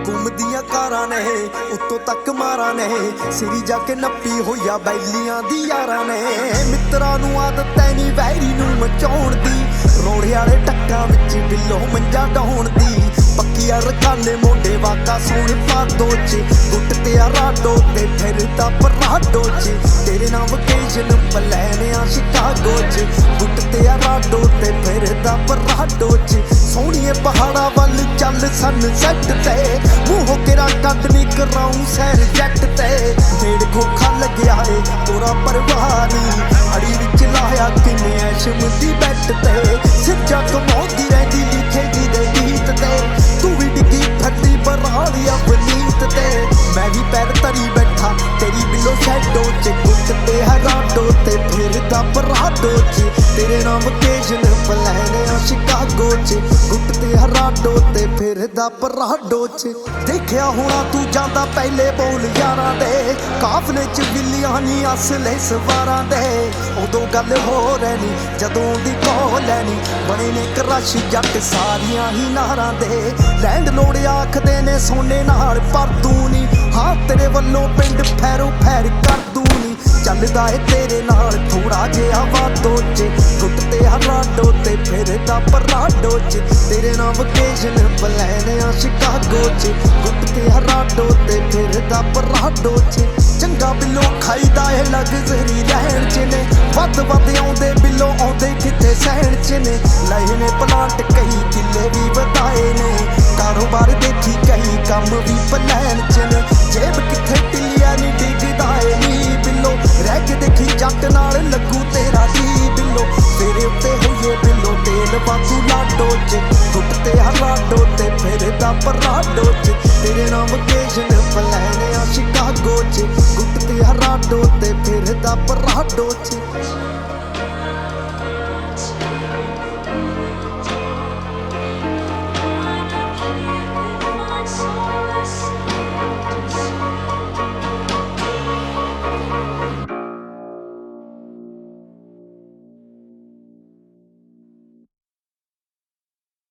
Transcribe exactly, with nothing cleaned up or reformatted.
ਘੁੰਮਦੀਆਂ ਕਾਰਾਂ ਨੇ ਉੱਤੋਂ ਤੱਕ ਮਾਰਾਂ ਨੇ ਸਿਰੀ ਜਾ ਕੇ ਨੱਪੀ ਹੋਈਆ ਬੈਲੀਆਂ ਦੀ ਯਾਰਾਂ ਨੇ। ਮਿੱਤਰਾਂ ਨੂੰ ਆਦਤ ਐ ਨੀ ਵੈਰੀ ਨੂੰ ਮਚਾਉਣ ਦੀ ਰੋੜੇ ਵਾਲੇ ਟੱਕਾਂ ਵਿੱਚ ਬਿੱਲੋ ਮੰਜਾ ਡਾਉਣ ਦੀ। ਪੱਕੀਆ ਰਕਾਨੇ ਮੋਢੇ ਵਾਕਾ ਸੋਹਣੇ ਪਾਦੋ ਚ ਗੁੱਟ ਤੇ ਆ ਰਾਡੋ ਤੇ ਫਿਰਦਾ ਪਰਾਡੋ ਚ ਤੇਰੇ ਨਾਮ ਵਕੇਸ਼ਨ ਪਲੈਨ ਆ ਸ਼ਿਕਾਗੋ ਚ ਗੁੱਟ ਤੇ ਆ ਰਾਡੋ ਤੇ ਫਿਰਦਾ ਪਰਾਡੋ ਚ। ਸੋਹਣੀਏ ਪਹਾੜਾਂ ਵੱਲ ਚੱਲ ਸਨ ਸੈੱਟ ਤੇ ਮੂੰਹੋਂ ਕਿਰਾ ਕੱਢ ਨੀ ਕਰਾਉਂ ਸੈਰ ਜੱਟ ਤੇ। ਢੇੜ ਖੋਖਾ ਲੱਗਿਆ ਏ ਤੋਰਾ ਪਰਵਾਨੀ ਅੜੀ ਵਿੱਚ ਲਾਇਆ ਕਿੰਨੇ ਐਸ਼ਮ ਦੀ ਬੈਟ ਤੇ। ਸਿੱਜਾ ਕਮਾਉਂਦੀ ਰਹਿੰਦੀ ਲਿਖੇਗੀ ਦੇ ਗੀਤ ਤੇ ਤੂੰ ਵੀ ਡਿੱਗੀ ਫੱਟੀ ਬਰਾਲੀ ਅਵਨੀਤ ਤੇ। ਮੈਂ ਵੀ ਪੈਰ ਤਰੀ ਬੈਠਾ ਤੇਰੀ ਬਿੱਲੋ ਸ਼ੈਡੋ ਚ ਗੁੱਟ ਤੇ ਹਰਾਡੋ ਤੇ ਫਿਰਦਾ ਪਰਾਡੋ ਚ ਤੇਰੇ ਨਾਮ ਵਕੇਸ਼ਨ ਪਲੈਨ ਆ ਸ਼ਿਕਾਗੋ ਚ ਗੁੱਟ ਤੇ ਹਰਾਡੋ ਤੇ ਫਿਰਦਾ ਪਰਾਡੋ ਚ। ਦੇਖਿਆ ਹੋਣਾ ਤੂੰ ਜਾਂਦਾ ਪਹਿਲੇ ਬੋਲ ਯਾਰਾਂ ਦੇ ਕਾਫਲੇ ਚ ਬਿੱਲੀਆਂ ਨੀ ਅਸਲੇ ਸਵਾਰਾਂ ਦੇ। ਉਦੋਂ ਗੱਲ ਹੋ ਰਹਿਣੀ ਜਦੋਂ ਦੀ ਕੋਲ ਲੈਣੀ ਬਣੇ ਨੇ ਕਰਸ਼ ਜੱਟ ਸਾਰੀਆਂ ਹੀ ਨਾਰਾਂ ਦੇ। ਲੈਂਡ ਲੋੜ ਆਖਦੇ ਨੇ ਸੋਨੇ ਨਾਲ ਪਰ ਤੂੰ ਨੀ ਹਾਂ ਤੇਰੇ ਵੱਲੋਂ ਪਿੰਡ ਫੈਰੋ ਫੈਰ ਕਰ ਦੂੰ ਨੀ। ਚੱਲਦਾ ਏ ਤੇਰੇ ਨਾਲ ਥੋੜਾ ਜਿਹਾ ਵਾਦੋ ਚ ਗੁੱਟ ਤੇ ਹਰਾਡੋ ਤੇ ਫਿਰਦਾ ਪਰਾਡੋ ਚ ਤੇਰੇ ਨਾਮ ਵਕੇਸ਼ਨ ਪਲੈਨ ਆ ਸ਼ਿਕਾਗੋ ਚ ਗੁੱਟ ਤੇ ਹਰਾਡੋ ਤੇ ਫਿਰਦਾ ਪਰਾਡੋ ਚ। ਚੰਗਾ ਬਿੱਲੋ ਖਾਈਦਾ ਏ ਲਗਜ਼ਰੀ ਰਹਿਣ ਚ ਨੇ ਵੱਧ ਵੱਧ ਆਉਂਦੇ ਬਿੱਲੋ ਆਉਂਦੇ ਕਿਤੇ ਸਹਿਣ ਚ ਨੇ। ਲਏ ਨੇ ਪਲਾਂਟ ਕਈ ਕਿੱਲੇ ਵੀ ਵਧਾਏ ਨੇ ਕਾਰੋਬਾਰ ਦੇਖੀ ਕਈ ਕੰਮ ਵੀ ਪਲੈਨ ਚ ਨੇ। ਜੇਬ ਕਿੱਥੇ ਟਿੱਲੀਆਂ ਨੀ ਡਿੱਗਦਾ ਏ ਨੀ ਬਿੱਲੋ ਰਹਿ ਕੇ ਦੇਖੀ ਜੱਟ ਨਾਲ ਲੱਗੂ ਤੇਰਾ ਜੀ ਬਿੱਲੋ। ਤੇਰੇ ਉੱਤੇ ਹੋਈਏ ਬਿੱਲੋ ਤੇਲ ਵਾਧੂ ਲਾਡੋ ਚ ਗੁੱਟ ਤੇ ਹਰਾਡੋ ਤੇ ਫਿਰਦਾ ਪਰਾਡੋ ਚ ਤੇਰੇ ਨਾਮ ਵਕੇਸ਼ਨ ਪਲੈਨ ਆ ਸ਼ਿਕਾਗੋ ਚ ਗੁੱਟ ਤੇ ਹਰਾਡੋ ਤੇ ਫਿਰਦਾ ਪਰਾਡੋ ਚ।